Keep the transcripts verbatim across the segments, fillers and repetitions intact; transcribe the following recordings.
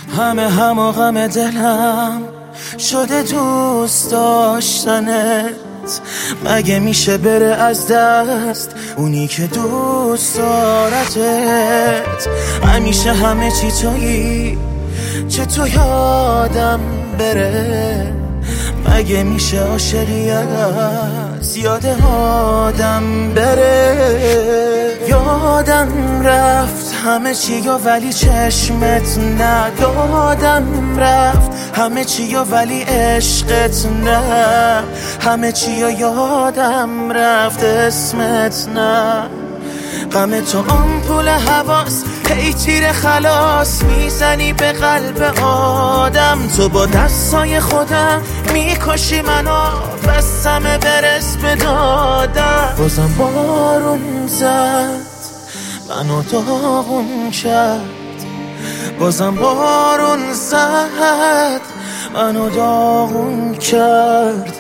همه هم و غم دلم شده دوست داشتنت. مگه میشه بره از دست اونی که دوست دارتت؟ همیشه همه چی تویی، چه تو یادم بره؟ مگه میشه عاشقی از یاد آدم بره؟ یادم رفت همه چی یا ولی چشمت نه، یادم رفت همه چی یا ولی عشقت نه، همه چی یا یادم رفت اسمت نه. غم تو آمپول حواس، هی تیر خلاص میزنی به قلب آدم. تو با دستای خودم میکشی منو، بس همه برس به دادم. بازم بارون زد منو داغون کرد، بازم بارون زد منو داغون کرد.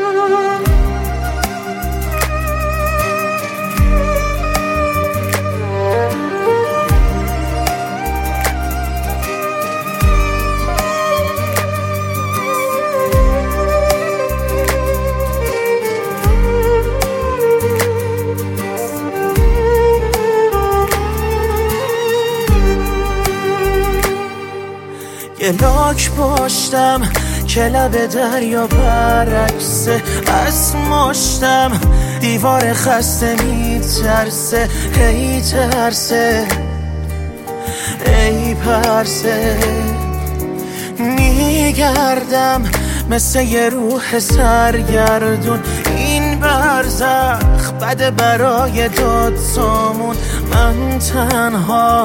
یه لاک پشتم که لب دریا برعکسه، از مشتم دیوار خسته میترسه، هی ترسه ای پرسه. میگردم مثل یه روح سرگردون، این برزخ بده برای داد سامون. من تنها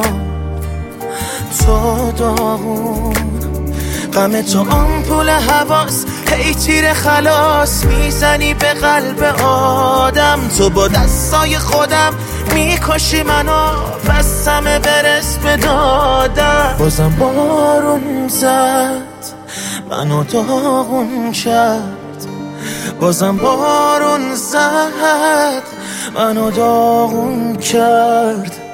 تو داغون، غم تو آمپول حواس، هی تیر خلاص میزنی به قلب آدم. تو با دستای خودم میکشی منو، بس همه برس به دادم. بازم بارون زد منو داغون کرد، بازم بارون زد منو داغون کرد.